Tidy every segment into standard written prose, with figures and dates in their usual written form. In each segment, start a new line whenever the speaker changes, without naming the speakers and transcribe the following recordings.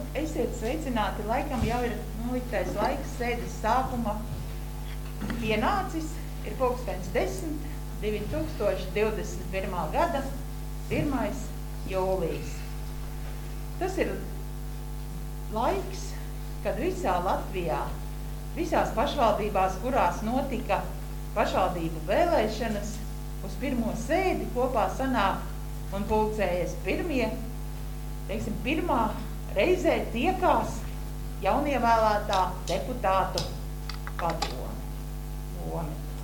esiet sveicināti, laikam jau ir noliktais laiks sēdes sākuma pienācis, ir pulkstens 10, 2021. gada 1. jūlijas. Tas ir laiks, kad visā Latvijā, visās pašvaldībās, kurās notika pašvaldību vēlēšanas, uz pirmo sēdi kopā sanāk un pulcējies pirmā reizē tiekās jaunievēlētā deputātu padome.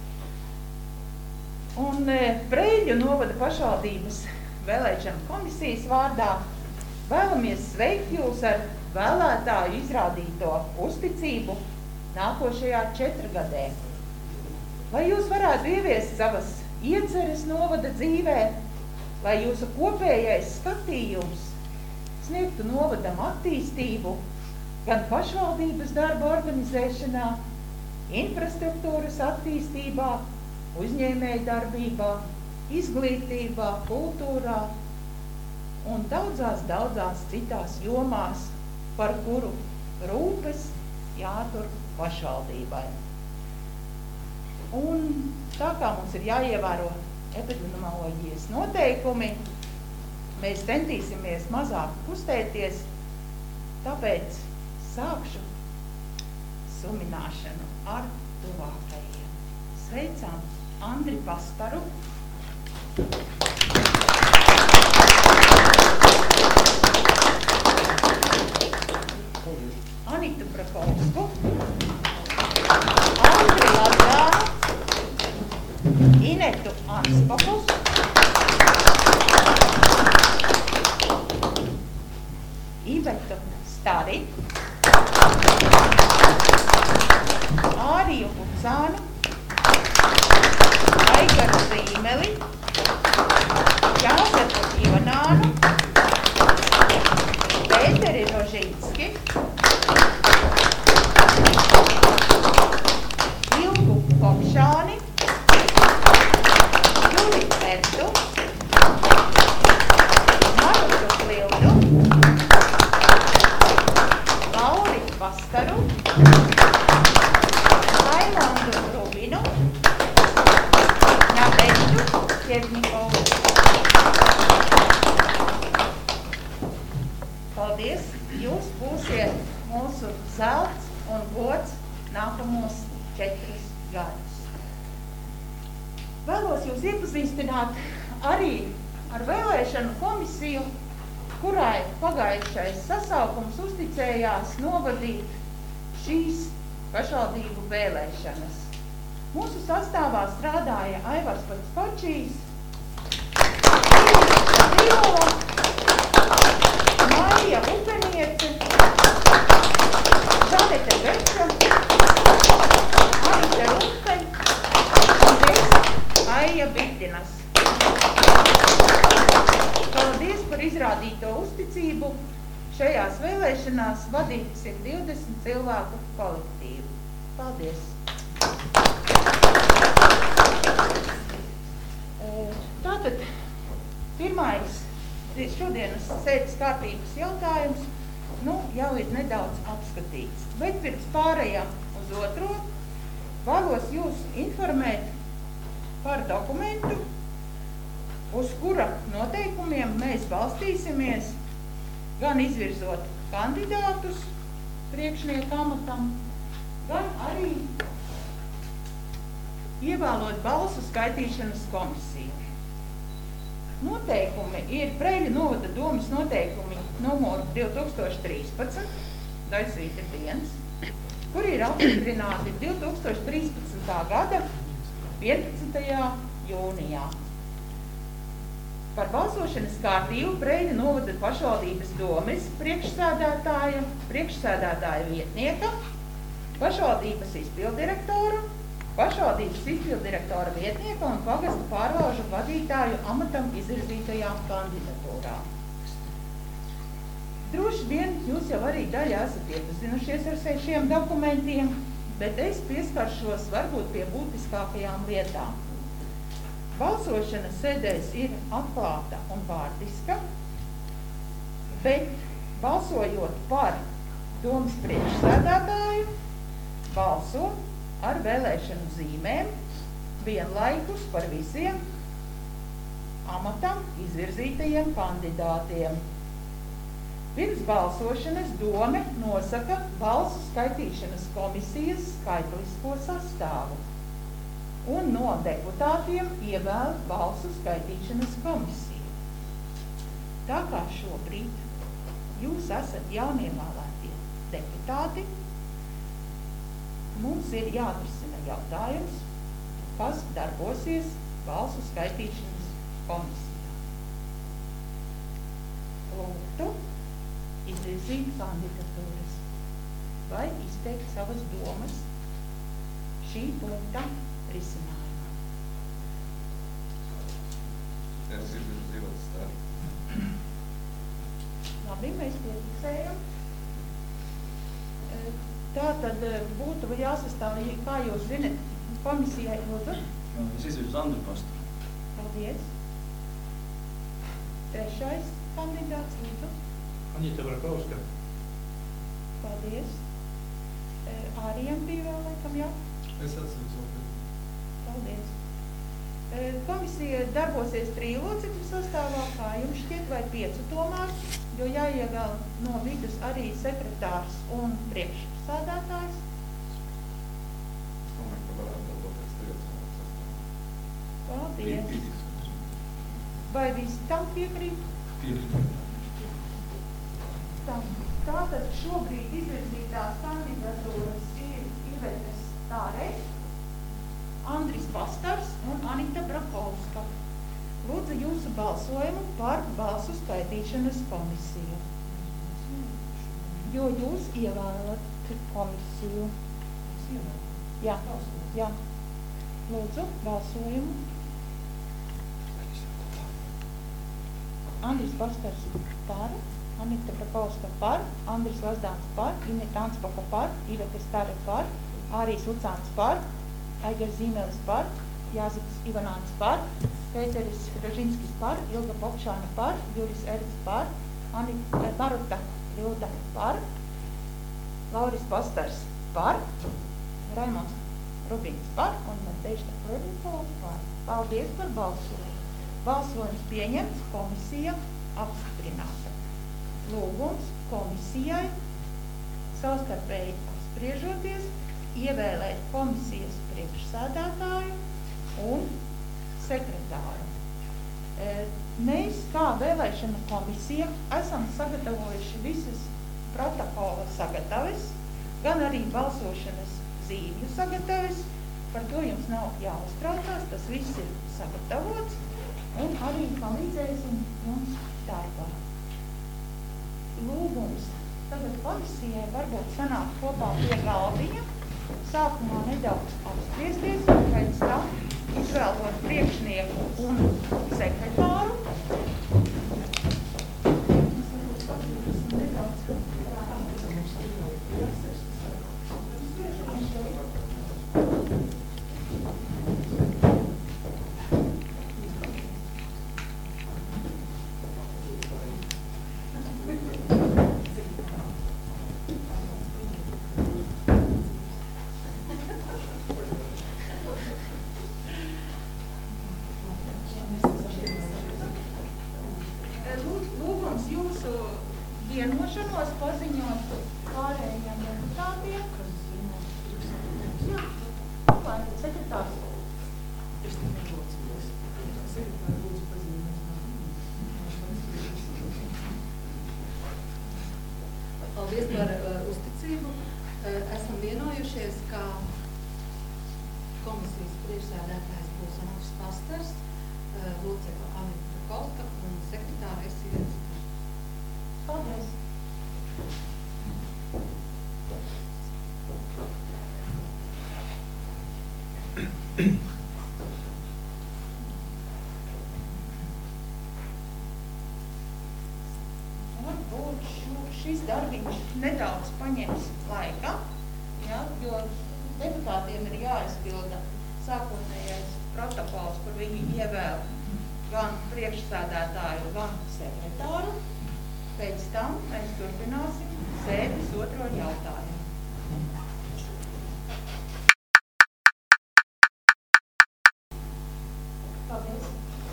Un Preiļu novada pašvaldības vēlēšanu komisijas vārdā vēlamies sveikt jūs ar vēlētāju izrādīto uzticību nākošajā 4 gadē. Lai jūs varētu ieviest savas ieceres novada dzīvē, lai jūsu kopējais skatījums sniegtu novadam attīstību gan pašvaldības darba organizēšanā, infrastruktūras attīstībā, uzņēmēju darbībā, izglītībā, kultūrā un daudzās citās jomās, par kuru rūpes jātur pašvaldībai. Un tā kā mums ir jāievēro epidemioloģijas noteikumi, mēs centīsimies mazāk kustēties, tāpēc sākšu sumināšanu ar tuvākajiem. Sveicām Andri Pastaru, Anitu Prakovsku, Andri Lazānu, Inetu Anspakus, Ivetu Stari, Āriju Pucānu, Aigaru Zīmeli, Jāzepu Ivanānu, Pēteri Rožīnski, Ilgu Kopšāni, Juli Pertu, Marutu Klildu, Lauri Pastaru, Laimondu Rubinu, Nadežu Ķernikovu. Paldies! Jūs būsiet mūsu zelts un gods nākamos 4 gadus. Vēlos jūs iepazīstināt arī ar vēlēšanu komisiju, kurai pagājušais sasaukums uzticējās novadīt šīs pašvaldību vēlēšanas. Mūsu sastāvā strādāja Aivars Pačīs, Dīvola, Maija Upeniece, Žanete Beča, Anita Rumpe un es, Aija Bitinas. Paldies par izrādīto uzticību. Šajās vēlēšanās vadīt 120 cilvēku kolektīvu. Paldies! Tātad pirmais šodienas sēdes kārtības jautājums jau ir nedaudz apskatīts, bet pirms pārējām uz otro vēlos jūs informēt par dokumentu, uz kura noteikumiem mēs balstīsimies, gan izvirzot kandidātus priekšnieku amatam, gan arī ievēlot balsu skaitīšanas komisiju. Noteikumi ir Preiļu novada domes noteikumi numuru 2013, daļsvīta 1, kuri ir apstiprināti 2013. gada 15. jūnijā. Par balsošanas kārtību Preiļu novada pašvaldības domes priekšsēdētāja, priekšsēdētāja vietnieka, pašvaldības izpildirektora, pašvaldības izpildirektora vietnieka un pagastu pārvalžu vadītāju amatam izvirzītajām kandidatūrām. Droši vien jūs jau arī daļā esat iepazinušies ar šiem dokumentiem, bet es pieskaršos varbūt pie būtiskākajām lietām. Balsošana sēdēs ir atklāta un vārdiska, bet balsojot par domas priekšsēdētāju, balso ar vēlēšanu zīmēm vienlaikus par visiem amatam izvirzītajiem kandidātiem. Pirms balsošanas dome nosaka balsu skaitīšanas komisijas skaitlisko sastāvu un no deputātiem ievēl balsu skaitīšanas komisiju. Tā kā šobrīd jūs esat jaunievēlētie deputāti, mums ir jāatrisina jautājums, kas darbosies balsu skaitīšanas komisijā. Lūgtu izvirzīt kandidatūras vai izteikt savas domas šī punkta risinājumā.
Es izvirzīju starp.
Labi, mēs piefiksējam. Tā tad būtu jāsastāv, kā jūs zinat, komisijai lūdzu.
Es izvirzu Andru Pastoru.
Paldies. Trešais kandidāts lūdzu.
Anita Brakovska.
Paldies. Ārijam bija vēl laikam jā.
Es atceru savu.
Paldies. Komisija darbosies 3 locekļu sastāvā, kā jums šķiet, vai 5 tomēr, jo jāievēl no vidus arī sekretārs un priekšsēdētājs.
Es domāju, ka varētu darboties 3 sastāvā.
Paldies. Vai visi tam piekrīt? Tātad šobrīd izvirzītās kandidatūras ir Iveta Stārē, Andris Pastars un Anita Brakovska. Lūdzu jūsu balsojumu par balsu skaitīšanas komisiju. Jo jūs ievēlat komisiju. Jā, jā. Lūdzu, balsojumu. Andris Pastars par, Anita Brakovska par, Andris Lazdāns par, Ineta Anspaka par, Iveta Stare par, Ārijs Lucāns par, Aigars Zīmelis par, Jāzips Ivanāns par, Pēteris Ražinskis par, Ilga Pokšāna par, Juris Erts par, Maruta Ļuda par, Lauris Pastars par, Raimonds Rubins par un Matejšta Klevnikovs par. Paldies par balsojumu. Balsojums pieņemts, komisija apstiprināta. Lūgums komisijai savstarpēji apspriežoties ievēlēt komisijas priekšsēdētāju un sekretāru. Mēs, kā vēlēšana komisija, esam sagatavojuši visas protokola sagataves, gan arī balsošanas zīmju sagataves. Par to jums nav jāuztraucās, tas viss ir sagatavots un arī palīdzēsim jums darbā. Lūgums tagad komisijai varbūt sanāk kopā pie galdiņa. Sākumā nedaudz apspriesties, un pēc tam izvēlot priekšnieku un sekretāru. Vienošanos paziņot pārējiem deputātiem. Jā, lai sekretārs.
Paldies par uzticību. Esam vienojušies, ka komisijas priekšsēdētājs būs Andris Pastars, locekle Anita Brakovska un sekretāra es Iveta.
Paldies. Varbūt šis darbiņš nedaudz paņems laika, ja, jo deputātiem ir jāizpilda sākotnējais protokols, kur viņi ievēl gan priekšsēdētāju, gan sekretāru. Pēc tam mēs turpināsim sēdes otro jautājumu. Paldies.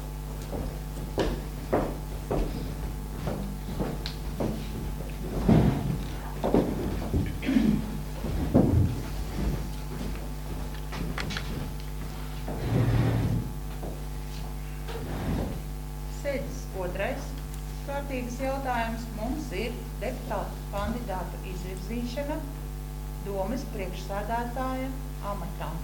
Sēdes otrais kārtības jautājums mums ir deputātu kandidātu izvirzīšana domes priekšsēdētāja amatam.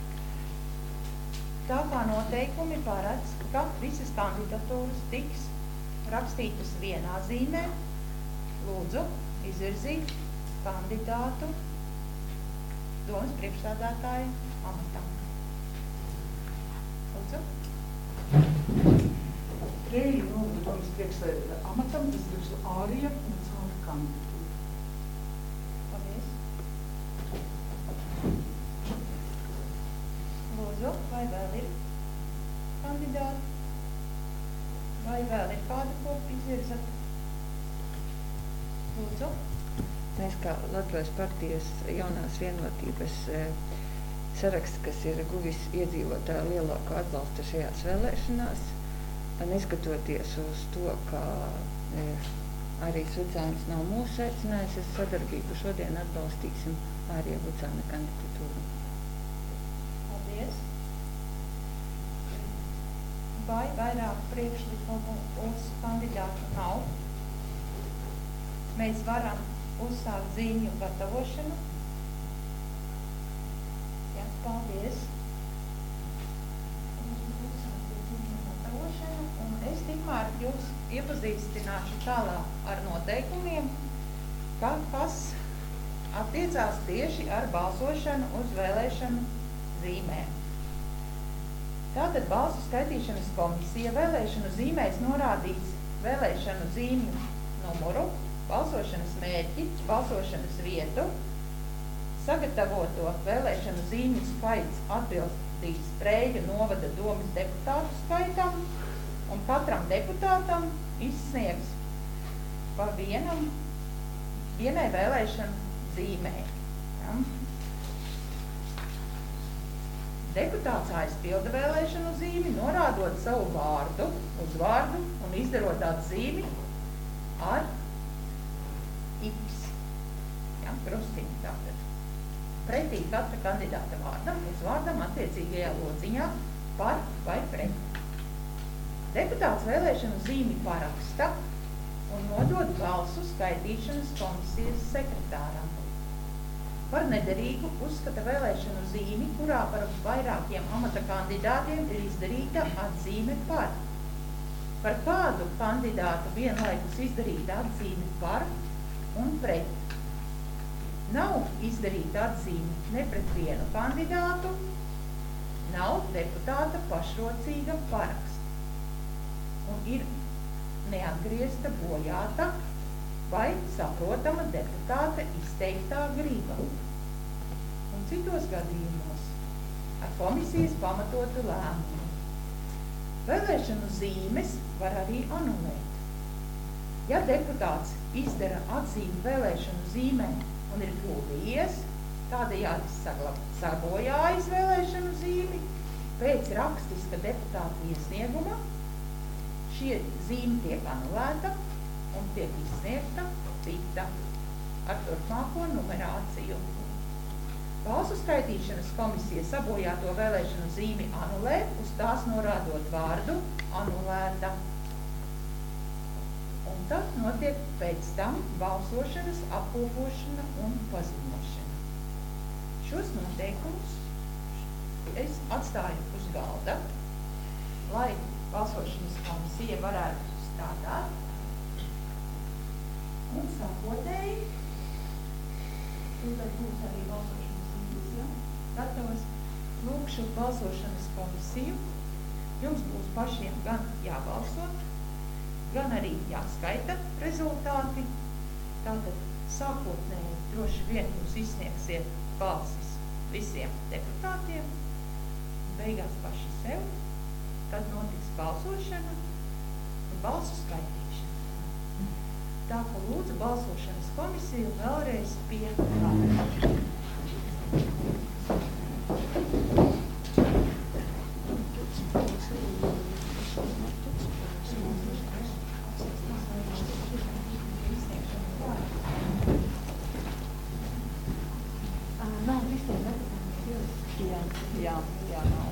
Tā kā noteikumi paredz, ka visas kandidatūras tiks rakstītas vienā zīmē, lūdzu izvirzīt kandidātu domes priekšsēdētāja amatam. Lūdzu.
Rēļu nodomas priekšsēdētāja amatam izvirzu Ārija un Cauri kandidatūru.
Paldies. Lūdzu, vai vēl ir kandidāti? Vai vēl ir kāda, ko izvirzat? Lūdzu.
Mēs kā Latvijas partijas jaunās vienotības saraksts, kas ir guvis iedzīvotāju lielāko atbalstu šajās vēlēšanās, neskatoties uz to, ka arī Vucāns nav mūsu aicinājis uz sadarbību, šodien atbalstīsim Ārija Vucāna kandidatūru.
Paldies. Vai vairāk priekšlikumu uz kandidātu nav? Mēs varam uzsākt zīmju gatavošanu. Jā, paldies. Un es tikmēr jūs iepazīstināšu tālāk ar noteikumiem, kas attiecās tieši ar balsošanu uz vēlēšanu zīmēm. Tātad balsu skaitīšanas komisija vēlēšanu zīmēs norādīs vēlēšanu zīmju numuru, balsošanas mērķi, balsošanas vietu, sagatavoto vēlēšanu zīmju skaits atbilstīs Preiļu novada domes deputātu skaitam, un katram deputātam izsniegs pa vienai vēlēšanu zīmē. Ja? Deputāts aizpilda vēlēšanu zīmi, norādot savu vārdu, uzvārdu un izdarot atzīmi ar X. Ja? Krustiņu tātad. Pretī katra kandidāta vārdam, uzvārdam attiecīgajā lodziņā par vai pret. Deputāts vēlēšanu zīmi paraksta un nodod balsu skaitīšanas komisijas sekretāram. Par nederīgu uzskata vēlēšanu zīmi, kurā par vairākiem amata kandidātiem ir izdarīta atzīme par. Par kādu kandidātu vienlaikus izdarīta atzīme par un pret. Nav izdarīta atzīme ne pret vienu kandidātu, nav deputāta pašrocīga paraksta. Un ir neatgriezta bojāta vai saprotama deputāta izteiktā griba. Un citos gadījumos ar komisijas pamatotu lēmumu. Vēlēšanu zīmes var arī anulēt. Ja deputāts izdara atzīmi vēlēšanu zīmē un ir kļūdījies, tādējādi sabojājis vēlēšanu zīmi, pēc rakstiska deputāta iesnieguma šie zīme tiek anulēta un tiek izsniegta cita ar turpmāko numerāciju. Balsu skaitīšanas komisija sabojāto vēlēšanu zīmi anulē, uz tās norādot vārdu anulēta. Un tad notiek pēc tam balsošanas apkopošana un paziņošana. Šos noteikumus es atstāju uz galda, lai balsošanas komisija varētu strādāt. Un sākotnēji, tad būs arī balsošanas komisija, gatavas, lūkšu balsošanas komisiju. Jums būs pašiem gan jābalso, gan arī jāskaita rezultāti. Tātad sākotnēji droši vien jūs izsniegsiet balsis visiem deputātiem, beigās paši sev. Tad notiks balsošana un balsu skaitīšana. Tā ka lūdzu balsošanas komisiju vēlreiz pie galda.
Nav visiem jā, nav.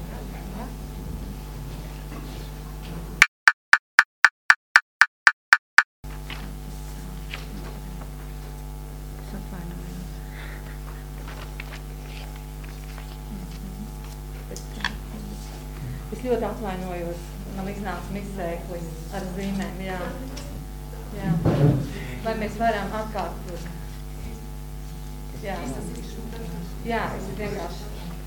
Es ļoti atvainojos, man iznāca mizsēklis ar zīmēm, jā. Vai mēs varam atkārtot? Jā, es vienkārši.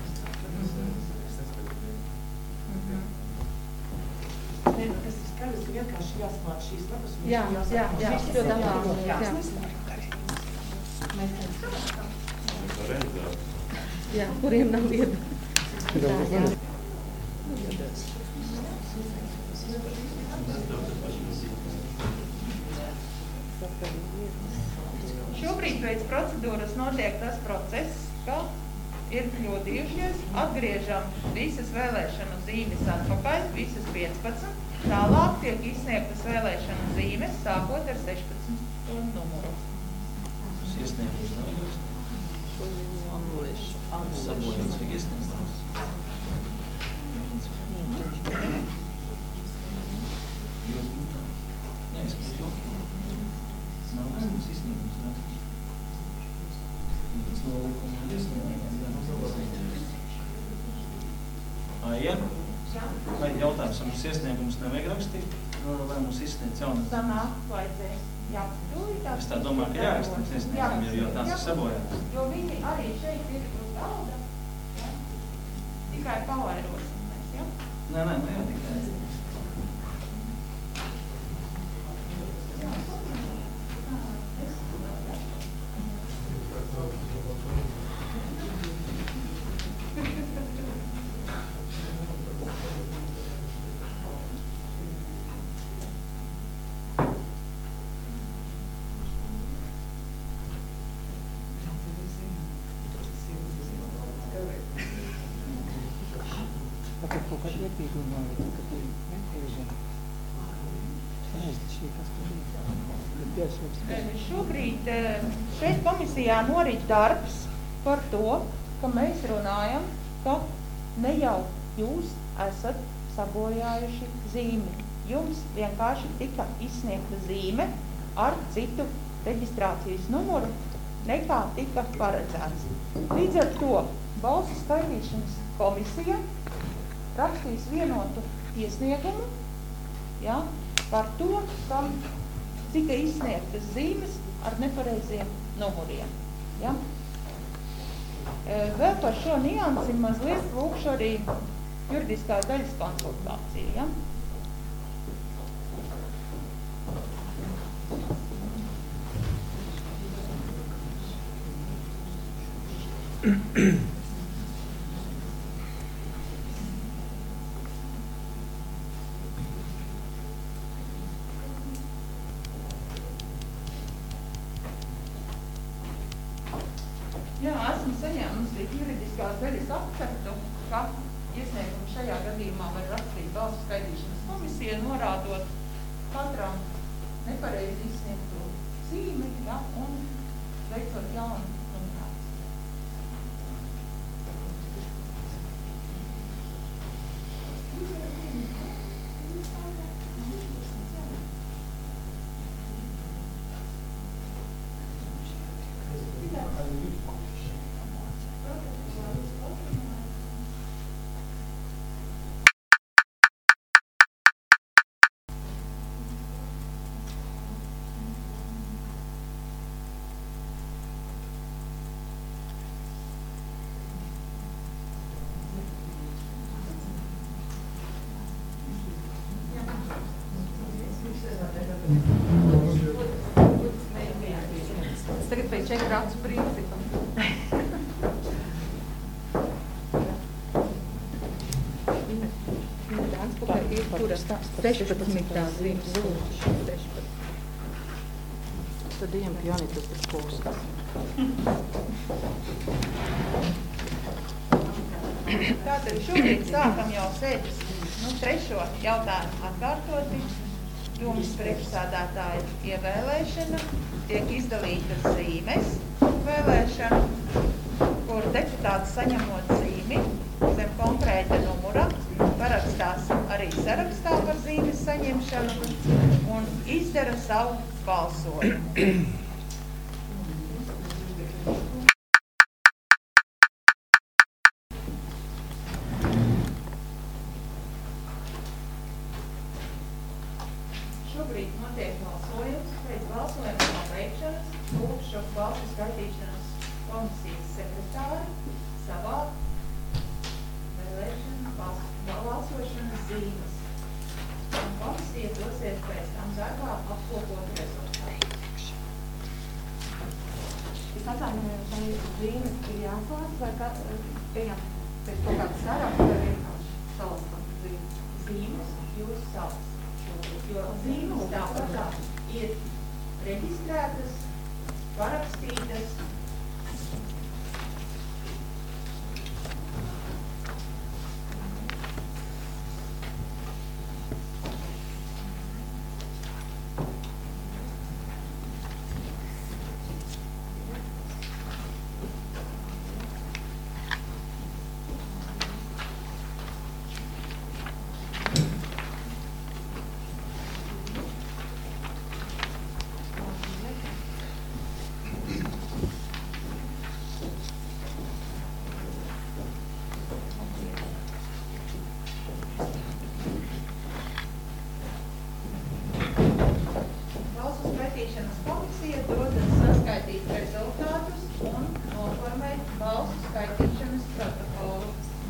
Tas ir skaidrs, ka vienkārši jāsklāt šīs lapas.
Jā, ļoti atvainojos, jā, kuriem nav viedokļi.
Šobrīd pēc procedūras notiek tas process, ka ir kļūdījušies, atgriežam visas vēlēšanu zīmes atpakaļ, visas 15, tālāk tiek izsniegtas vēlēšanu zīmes, sākot ar 16 numuru.
Tas iesniegums nav iesniegums. Sabojams ir iesniegums. Vai jautājums mums iesniegums nevajag rakstīt, vai mums izsniedz jaunas?
Sanāk, vajadzēs. Jā,
Es tā domāju, ka jāraksta mums iesniegumi, jo tās ir sabojātas.
Jo viņi arī šeit ir uz galda, ja? Tikai pavairosim mēs, ja?
Nē, jā, tikai.
Šobrīd šeit komisijā norit darbs par to, ka mēs runājam, ka ne jau jūs esat sabojājuši zīmi. Jums vienkārši tika izsniegta zīme ar citu reģistrācijas numuru, nekā tika paredzēts. Līdz ar to balsu skaitīšanas komisija rakstīs vienotu iesniegumu, ja, par to, ka tika izsniegtas zīmes ar nepareiziem numuriem. Ja. Vēl par šo niansi mazliet lūkšu arī juridiskās daļas konsultāciju. Ja. Jā, esmu saņēmusi juridiskās daļas akceptu, ka iesniegumu šajā gadījumā var rakstīt balsu skaitīšanas komisija, norādot katram nepareizi izsniegto zīmi, ja, un veicot jaunu numurāciju.
Tagad pēc čekra acu principa. Ir 16. zīmes.
Tad ejam pie Anitas Drakovskas.
Tātad šobrīd sākam jau sēdes, trešo jautājumu atkārtoti. Domas priekšsādātāja ievēlēšana, tiek izdalītas zīmes vēlēšana, kur deputāts saņemot zīmi zem konkrēta numura, parakstās arī sarakstā par zīmes saņemšanu un izdara savu balsojumu. Šobrīd notiek balsojums. Pēc balsojuma pabeigšanas lūkšu balsu skaitīšanas komisijas sekretāri savā balsošanas zīmes. Un komisija dosies pēc tam darbā apkopot rezultātus.
Es atvainojos, vai zīmes ir jāklāt, vai ejam pēc kaut kāda saraksta, vai vienkārši salastam zīmes?
Zīmes jūs savas. Jo zīmes tāpatā ir reģistrētas, parakstītas. Komisija dodas saskaitīt rezultātus un noformēt balsu skaitīšanas protokolu.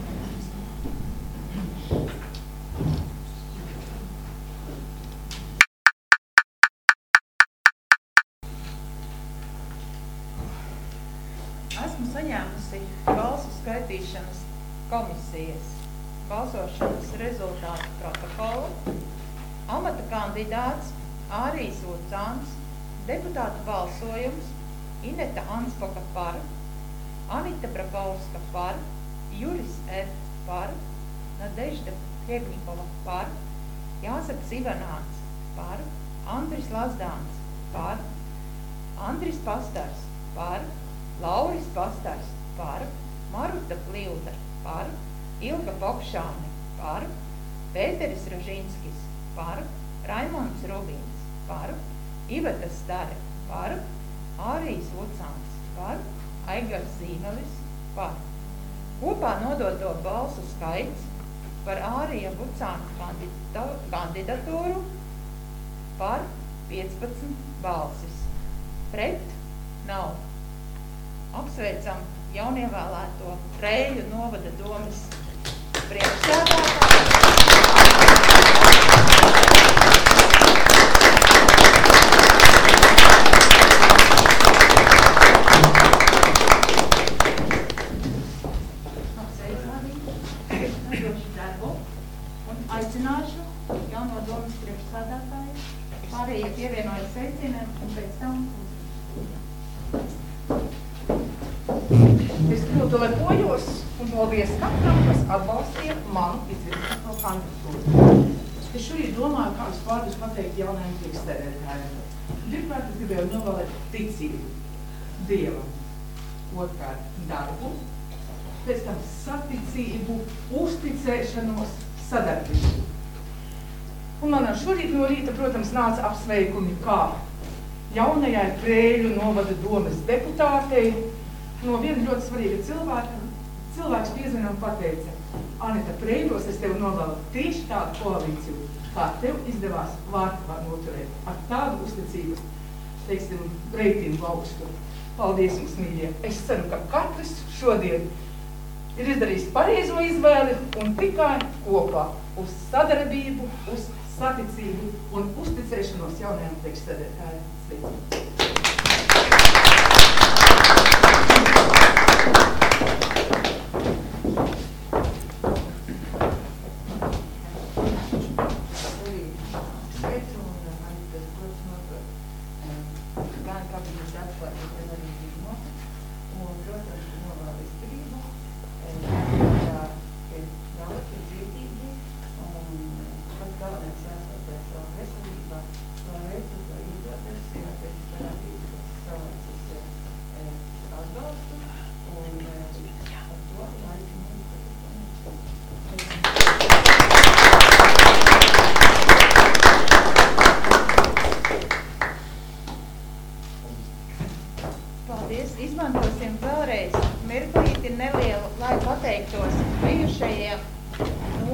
Esmu saņēmusi balsu skaitīšanas komisijas balsošanas rezultātu protokolu. Amata kandidāts Ārijs Vucāns, deputātu balsojums Ineta Anspoka par, Anita Brakovska par, Juris F. par, Nadežda Hrebnikova par, Jāzeps Ivanāns par, Andris Lazdāns par, Andris Pastars par, Lauris Pastars par, Maruta Pļūda par, Ilga Pokšāne par, Pēteris Ražinskis par, Raimonds Rubīns par, Iveta Stare par, Ārijs Vucāns par, Aigars Zīmelis par. Kopā nodoto balsu skaits par Ārija Vucāna kandidatūru par 15 balsis. Pret nav. Apsveicam jaunievēlēto Preiļu novada domes priekšsēdētāju. Aicināšu jauno domas priekšsādātāju, pārējie pievienojas sveicieniem un pēc tam
Es ļoti lepojos un paldies katram, kas atbalstīja manu izvirzīto kandidatūru. Es šorīt domāju, kādus vārdus pateikt jaunajiem priekšsēdētājiem. Pirmkārt, es gribēju novēlēt ticību Dievam, otrkārt darbu, pēc tam saticību, uzticēšanos, sadarbību. Un man šorīt no rīta, protams, nāca apsveikumi kā jaunajai Preiļu novada domes deputātei no viena ļoti svarīga cilvēka. Cilvēks piezvanīja un pateica: Anita, Preiļos es tev novēlu tieši tādu koalīciju, kā tev izdevās Vārtavā noturēt. Ar tādu uzticību, teiksim, reitingu augstu. Paldies jums, mīļie. Es ceru, ka katrs šodien ir izdarījis pareizo izvēli un tikai kopā uz sadarbību, uz saticību un uzticēšanos jaunajiem priekšsēdētājiem.
Gan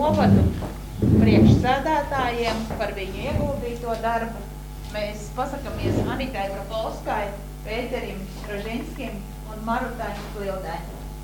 novadu priekšsēdētājiem par viņu ieguldīto darbu. Mēs pasakamies Anitai Brapolskai, Pēterim Rožinskim un Marutai Klildai.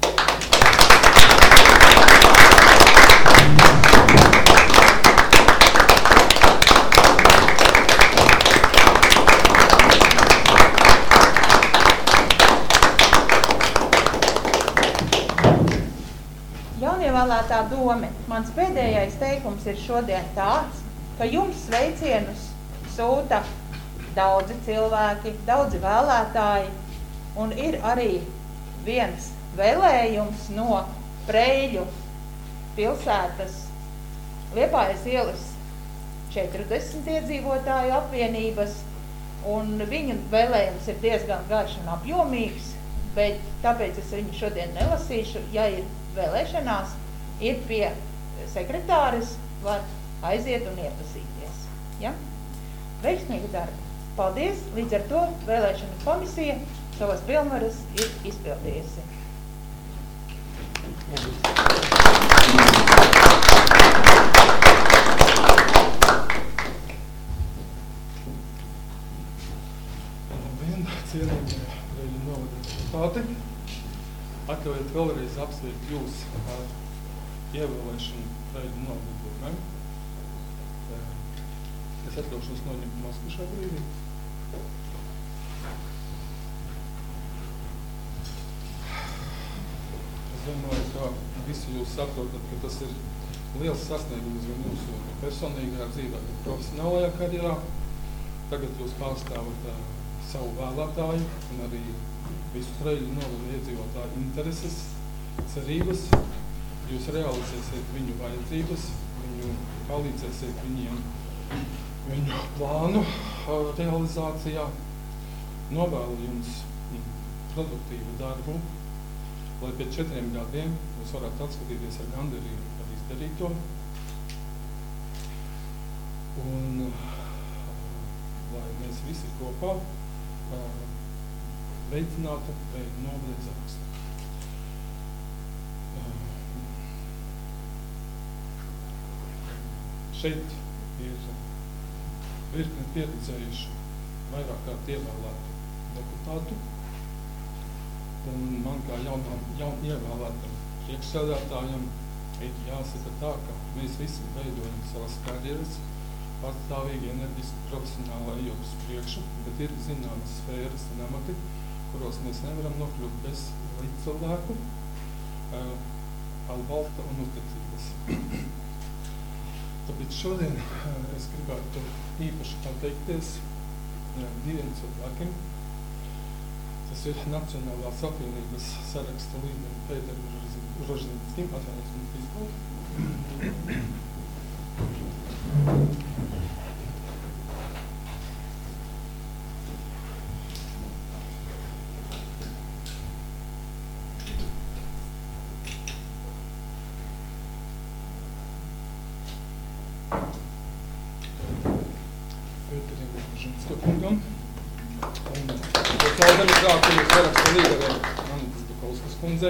Jaunievēlētā dome, mans pēdējais teikums ir šodien tāds, ka jums sveicienus sūta daudzi cilvēki, daudzi vēlētāji, un ir arī viens vēlējums no Preiļu pilsētas Liepājas ielas 40 iedzīvotāju apvienības, un viņu vēlējums ir diezgan garš un apjomīgs, bet tāpēc es viņu šodien nelasīšu. Ja ir vēlēšanās, ir pie sekretāres, var aiziet un iepazīties. Ja? Veiksmīgu darbu! Paldies! Līdz ar to vēlēšanu komisija savas pilnvaras ir izpildījusi.
Labdien, cienījamie Preiļu novada deputāti! Atļaujiet vēlreiz apsveikt jūs ar ievēlēšanu Preiļu novada domē. Es atļaušos noņemt masku šā brīdī. Es domāju, ka visi jūs saprotat, ka tas ir liels sasniegums gan jūsu personīgajā dzīvē, gan profesionālajā karjerā. Tagad jūs pārstāvat savu vēlētāju un arī visu Preiļu novada iedzīvotāju intereses, cerības. Jūs realizēsiet viņu vajadzības, viņu palīdzēsiet viņiem viņu plānu realizācijā. Novēlu jums produktīvu darbu, lai pēc 4 gadiem jūs varētu atskatīties ar gandarījumu par izdarīto. Un lai mēs visi kopā veicinātu Preiļu novada izaugsmi. Šeit ir virkne pieredzējuši vairāk kārt ievēlētu deputātu, un man kā jaun ievēlētam priekšsēdētājam ir jāsaka tā, ka mēs visi veidojam savas karjeras patstāvīgi, enerģiski, profesionāli ejot uz priekšu, bet ir zināmas sfēras un amati, kuros mēs nevaram nokļūt bez līdzcilvēku atbalsta un uzticības. Tāpēc šodien es gribētu īpaši pateikties 2 cilvēkiem. Tas ir Nacionālās apvienības saraksta līderi Pēterim Rožinskim, atvainojos mums izpildu. Pēterim Rožinskam un sociāldemokrātijas saraksta līderei Anitas Brapolskas kundzei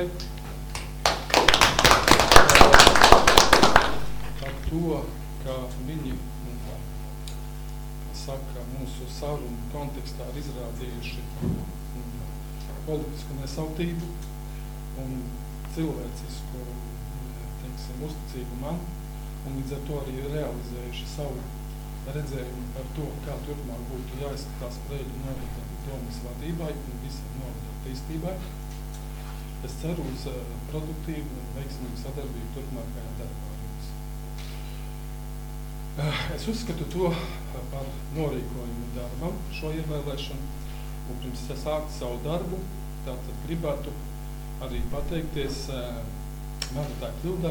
par to, ka viņi, kā saka, mūsu sarunu kontekstā ir izrādījuši politisku nesautību un cilvēcisku, teiksim, uzticību man, un līdz ar to arī realizējuši savu redzējumu par to, kā turpmāk būtu jāizskatās Preiļu novada domas vadībai un visam novada attīstībai. Es ceru uz produktīvu un veiksmīgu sadarbību turpmākajā darbā jums. Es uzskatu to par norīkojumu darbam, šo ievēlēšanu, un pirms sākt savu darbu, tātad gribētu arī pateikties Marutai Klildai,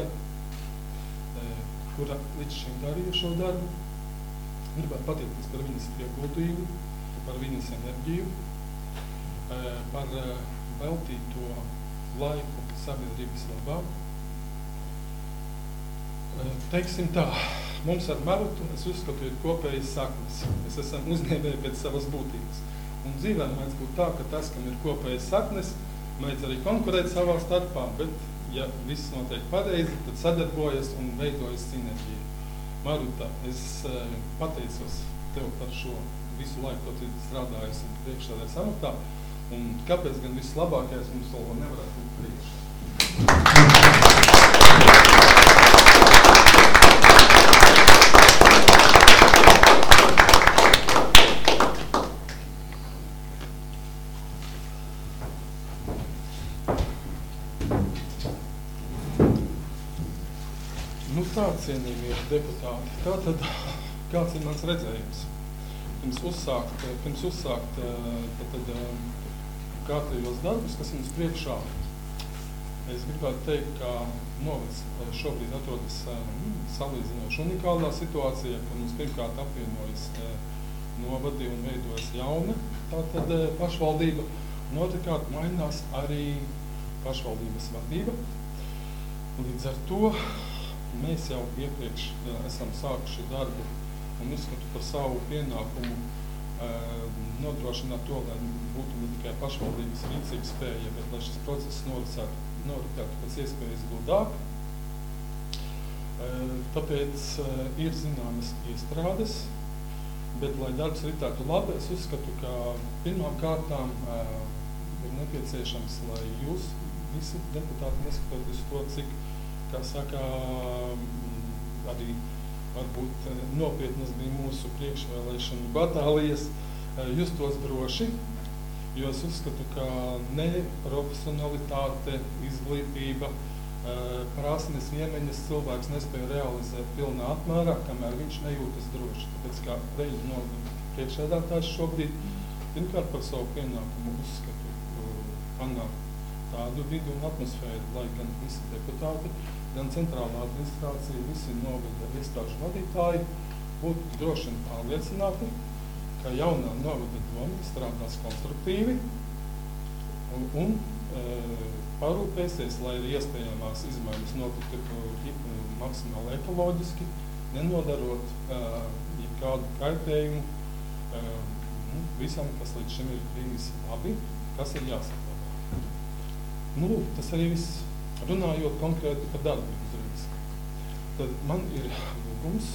kura līdz šim darīja šo darbu. Gribētu pateikties par viņas ieguldījumu, par viņas enerģiju, par veltīto laiku sabiedrības labā. Teiksim tā, mums ar Marutu, es uzskatu, ir kopējas saknes. Mēs esam uzņēmēji pēc savas būtības. Un dzīvē mēdz būt tā, ka tas, kam ir kopējas saknes, mēdz arī konkurēt savā starpā, bet ja viss notiek pareizi, tad sadarbojas un veidojas sinerģija. Maruta, es pateicos tev par šo visu laiku, ko tu strādājies un priekšsēdētājas amatā, un kāpēc gan viss labākais mums vēl nevarētu būt priekšā. Nu tā, cienījamie deputāti, tātad, kāds ir mans redzējums? Pirms uzsākt kārtējos darbus, kas mums priekšā, es gribētu teikt, ka novads šobrīd atrodas salīdzinoši unikālā situācijā, ka mums pirmkārt apvienojas novadi un veidojas jauna tātad pašvaldība, un otrkārt mainās arī pašvaldības vadība. Līdz ar to mēs jau iepriekš esam sākuši darbu un uzskatu par savu pienākumu nodrošināt to, lai būtu ne tikai pašvaldības rīcības spēja, bet lai šis process noritētu pēc iespējas gludāk. Tāpēc ir zināmas iestrādes, bet, lai darbs ritētu labi, es uzskatu, ka pirmām kārtām ir nepieciešams, lai jūs visi deputāti neskatoties to, cik, kā saka, arī varbūt nopietnas bija mūsu priekšvēlēšanu batālijas, justos droši, jo es uzskatu, ka neprofesionalitāte, izglītība, prasmes, iemaņas cilvēks nespēja realizēt pilnā apmērā, kamēr viņš nejūtas droši. Tāpēc kā reizi no priekšsēdētājs šobrīd, pirmkārt par savu pienākumu uzskatu panākt tādu vidu un atmosfēru, lai gan visi deputāti, gan centrālā administrācija, visi novada iestāžu vadītāji būtu droši un pārliecināti, ka jaunā novada doma strādās konstruktīvi un parūpēsies, lai ir iespējamās izmaiņas notiktu maksimāli ekoloģiski, nenodarot jebkādu kaitējumu visam, kas līdz šim ir bijis labi, kas ir jāsaglabā. Nu, tas arī viss. Runājot konkrēti par darbu uzreiz. Tad man ir lūgums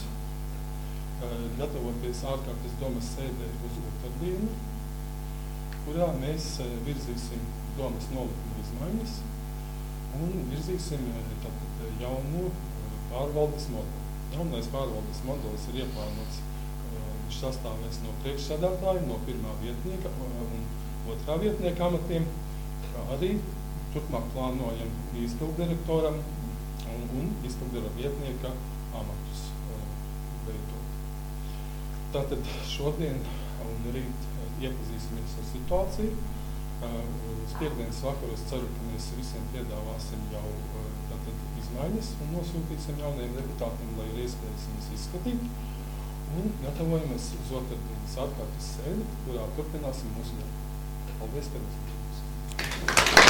gatavoties ārkārtas domas sēdē uz otrdienu, kurā mēs virzīsim domas nolikumu izmaiņas un virzīsim jaunu pārvaldes modeli. Jaunais pārvaldes modelis ir ieplānots, viņš sastāvēs no priekšsēdētāja, no pirmā vietnieka un otrā vietnieka amatiem, kā arī turpmāk plānojam izpilddirektoram un izpilddirektora vietnieka amatus veidot. Tātad šodien un rīt iepazīsimies ar situāciju. Uz piekdienas vakaru es ceru, ka mēs visiem piedāvāsim jau tātad izmaiņas un nosūtīsim jaunajiem deputātiem, lai ir iespējas viņas izskatīt. Un gatavojamies uz otrdienas ārkārtas sēdi, kurā turpināsim mūsu darbu. Paldies par uzmanību.